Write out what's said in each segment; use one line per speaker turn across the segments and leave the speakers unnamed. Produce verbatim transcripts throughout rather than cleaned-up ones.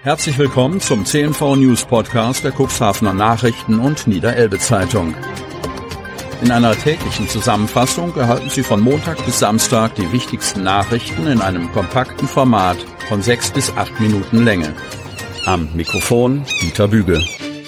Herzlich willkommen zum C N V News Podcast der Cuxhavener Nachrichten und Niederelbe Zeitung. In einer täglichen Zusammenfassung erhalten Sie von Montag bis Samstag die wichtigsten Nachrichten in einem kompakten Format von sechs bis acht Minuten Länge. Am Mikrofon Dieter Büge.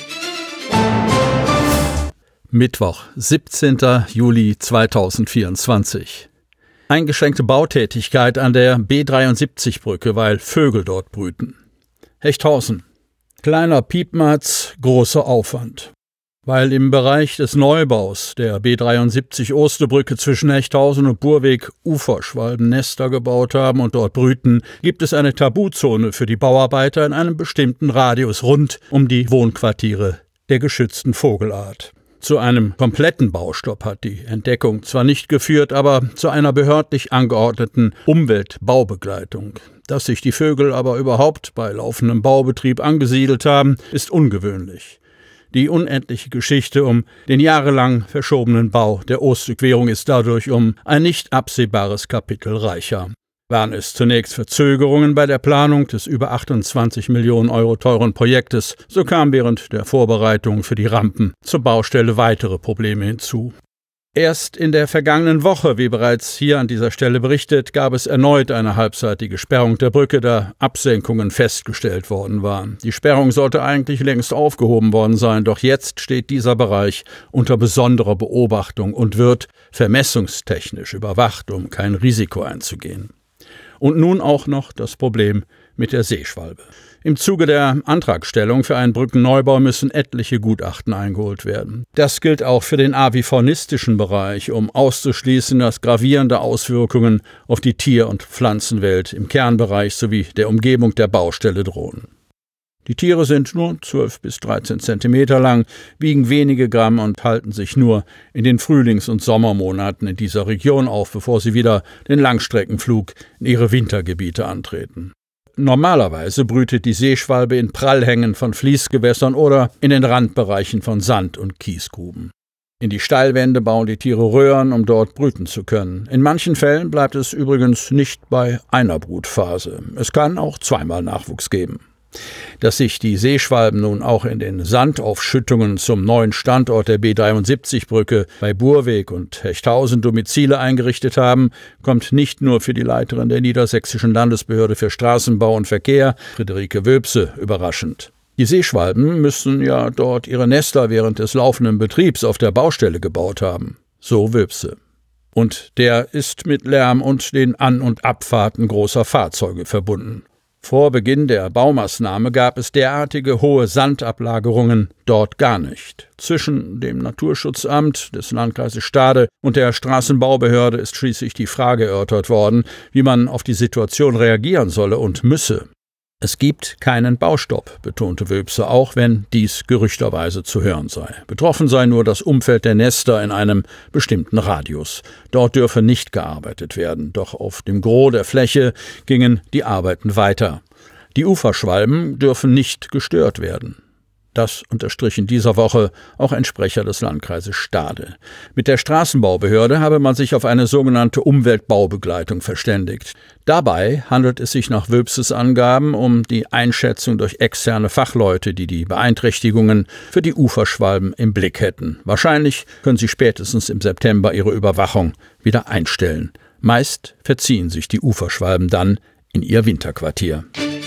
Mittwoch, siebzehnten Juli zweitausendvierundzwanzig. Eingeschränkte Bautätigkeit an der B dreiundsiebzig Brücke, weil Vögel dort brüten. Hechthausen. Kleiner Piepmatz, großer Aufwand. Weil im Bereich des Neubaus der B dreiundsiebzig Osterbrücke zwischen Hechthausen und Burweg Uferschwalben Nester gebaut haben und dort brüten, gibt es eine Tabuzone für die Bauarbeiter in einem bestimmten Radius rund um die Wohnquartiere der geschützten Vogelart. Zu einem kompletten Baustopp hat die Entdeckung zwar nicht geführt, aber zu einer behördlich angeordneten Umweltbaubegleitung. Dass sich die Vögel aber überhaupt bei laufendem Baubetrieb angesiedelt haben, ist ungewöhnlich. Die unendliche Geschichte um den jahrelang verschobenen Bau der Ostüberquerung ist dadurch um ein nicht absehbares Kapitel reicher. Waren es zunächst Verzögerungen bei der Planung des über achtundzwanzig Millionen Euro teuren Projektes, so kamen während der Vorbereitung für die Rampen zur Baustelle weitere Probleme hinzu. Erst in der vergangenen Woche, wie bereits hier an dieser Stelle berichtet, gab es erneut eine halbseitige Sperrung der Brücke, da Absenkungen festgestellt worden waren. Die Sperrung sollte eigentlich längst aufgehoben worden sein, doch jetzt steht dieser Bereich unter besonderer Beobachtung und wird vermessungstechnisch überwacht, um kein Risiko einzugehen. Und nun auch noch das Problem mit der Seeschwalbe. Im Zuge der Antragstellung für einen Brückenneubau müssen etliche Gutachten eingeholt werden. Das gilt auch für den avifaunistischen Bereich, um auszuschließen, dass gravierende Auswirkungen auf die Tier- und Pflanzenwelt im Kernbereich sowie der Umgebung der Baustelle drohen. Die Tiere sind nur zwölf bis dreizehn Zentimeter lang, wiegen wenige Gramm und halten sich nur in den Frühlings- und Sommermonaten in dieser Region auf, bevor sie wieder den Langstreckenflug in ihre Wintergebiete antreten. Normalerweise brütet die Seeschwalbe in Prallhängen von Fließgewässern oder in den Randbereichen von Sand- und Kiesgruben. In die Steilwände bauen die Tiere Röhren, um dort brüten zu können. In manchen Fällen bleibt es übrigens nicht bei einer Brutphase. Es kann auch zweimal Nachwuchs geben. Dass sich die Seeschwalben nun auch in den Sandaufschüttungen zum neuen Standort der B dreiundsiebzig Brücke bei Burweg und Hechthausen Domizile eingerichtet haben, kommt nicht nur für die Leiterin der Niedersächsischen Landesbehörde für Straßenbau und Verkehr, Friederike Wöbse, überraschend. Die Seeschwalben müssen ja dort ihre Nester während des laufenden Betriebs auf der Baustelle gebaut haben. So Wöbse. Und der ist mit Lärm und den An- und Abfahrten großer Fahrzeuge verbunden. Vor Beginn der Baumaßnahme gab es derartige hohe Sandablagerungen dort gar nicht. Zwischen dem Naturschutzamt des Landkreises Stade und der Straßenbaubehörde ist schließlich die Frage erörtert worden, wie man auf die Situation reagieren solle und müsse. Es gibt keinen Baustopp, betonte Wöbse, auch wenn dies gerüchterweise zu hören sei. Betroffen sei nur das Umfeld der Nester in einem bestimmten Radius. Dort dürfe nicht gearbeitet werden, doch auf dem Gros der Fläche gingen die Arbeiten weiter. Die Uferschwalben dürfen nicht gestört werden. Das unterstrich in dieser Woche auch ein Sprecher des Landkreises Stade. Mit der Straßenbaubehörde habe man sich auf eine sogenannte Umweltbaubegleitung verständigt. Dabei handelt es sich nach Wöbses Angaben um die Einschätzung durch externe Fachleute, die die Beeinträchtigungen für die Uferschwalben im Blick hätten. Wahrscheinlich können sie spätestens im September ihre Überwachung wieder einstellen. Meist verziehen sich die Uferschwalben dann in ihr Winterquartier.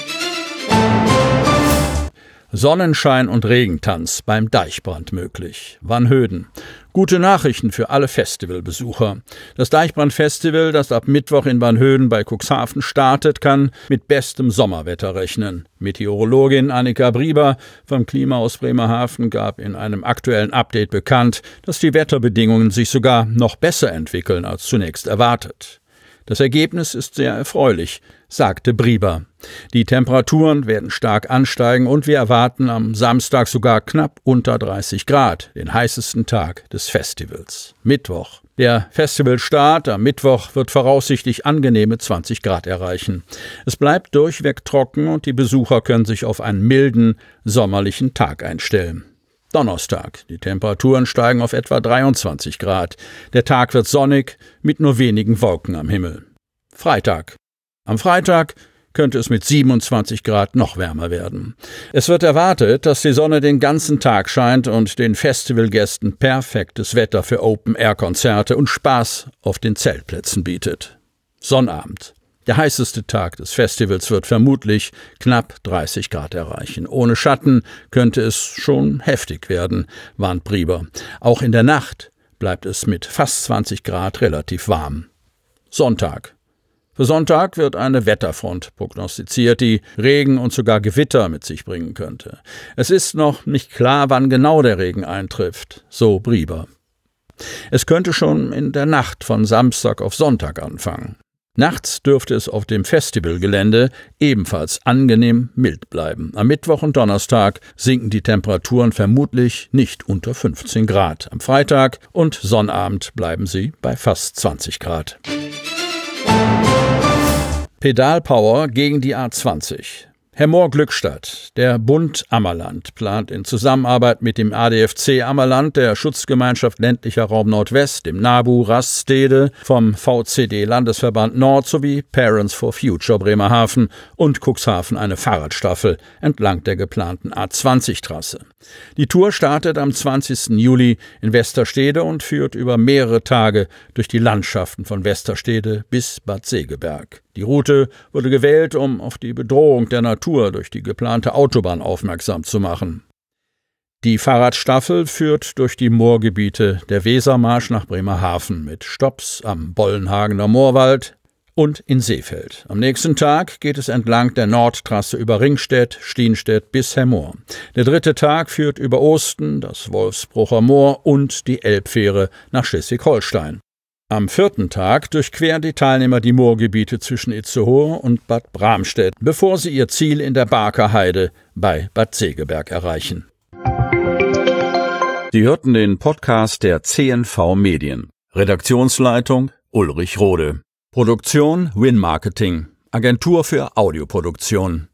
Sonnenschein und Regentanz beim Deichbrand möglich. Wanhöden. Gute Nachrichten für alle Festivalbesucher. Das Deichbrand-Festival, das ab Mittwoch in Wanhöden bei Cuxhaven startet, kann mit bestem Sommerwetter rechnen. Meteorologin Annika Brieber vom Klimahaus Bremerhaven gab in einem aktuellen Update bekannt, dass die Wetterbedingungen sich sogar noch besser entwickeln als zunächst erwartet. Das Ergebnis ist sehr erfreulich, sagte Brieber. Die Temperaturen werden stark ansteigen und wir erwarten am Samstag sogar knapp unter dreißig Grad, den heißesten Tag des Festivals. Mittwoch. Der Festivalstart am Mittwoch wird voraussichtlich angenehme zwanzig Grad erreichen. Es bleibt durchweg trocken und die Besucher können sich auf einen milden, sommerlichen Tag einstellen. Donnerstag. Die Temperaturen steigen auf etwa dreiundzwanzig Grad. Der Tag wird sonnig mit nur wenigen Wolken am Himmel. Freitag. Am Freitag könnte es mit siebenundzwanzig Grad noch wärmer werden. Es wird erwartet, dass die Sonne den ganzen Tag scheint und den Festivalgästen perfektes Wetter für Open-Air-Konzerte und Spaß auf den Zeltplätzen bietet. Sonnabend. Der heißeste Tag des Festivals wird vermutlich knapp dreißig Grad erreichen. Ohne Schatten könnte es schon heftig werden, warnt Brieber. Auch in der Nacht bleibt es mit fast zwanzig Grad relativ warm. Sonntag. Für Sonntag wird eine Wetterfront prognostiziert, die Regen und sogar Gewitter mit sich bringen könnte. Es ist noch nicht klar, wann genau der Regen eintrifft, so Brieber. Es könnte schon in der Nacht von Samstag auf Sonntag anfangen. Nachts dürfte es auf dem Festivalgelände ebenfalls angenehm mild bleiben. Am Mittwoch und Donnerstag sinken die Temperaturen vermutlich nicht unter fünfzehn Grad. Am Freitag und Sonnabend bleiben sie bei fast zwanzig Grad. Pedalpower gegen die A zwanzig. Herr Mohr-Glückstadt, der Bund Ammerland, plant in Zusammenarbeit mit dem A D F C Ammerland, der Schutzgemeinschaft Ländlicher Raum Nordwest, dem NABU Raststede, vom V C D Landesverband Nord sowie Parents for Future Bremerhaven und Cuxhaven eine Fahrradstaffel entlang der geplanten A zwanzig Trasse. Die Tour startet am zwanzigsten Juli in Westerstede und führt über mehrere Tage durch die Landschaften von Westerstede bis Bad Segeberg. Die Route wurde gewählt, um auf die Bedrohung der Natur durch die geplante Autobahn aufmerksam zu machen. Die Fahrradstaffel führt durch die Moorgebiete der Wesermarsch nach Bremerhaven mit Stopps am Bollenhagener Moorwald und in Seefeld. Am nächsten Tag geht es entlang der Nordtrasse über Ringstedt, Stienstedt bis Hermoor. Der dritte Tag führt über Osten, das Wolfsbrucher Moor und die Elbfähre nach Schleswig-Holstein. Am vierten Tag durchqueren die Teilnehmer die Moorgebiete zwischen Itzehoe und Bad Bramstedt, bevor sie ihr Ziel in der Barker Heide bei Bad Segeberg erreichen. Sie hörten den Podcast der C N V Medien. Redaktionsleitung Ulrich Rode. Produktion Win Marketing, Agentur für Audioproduktion.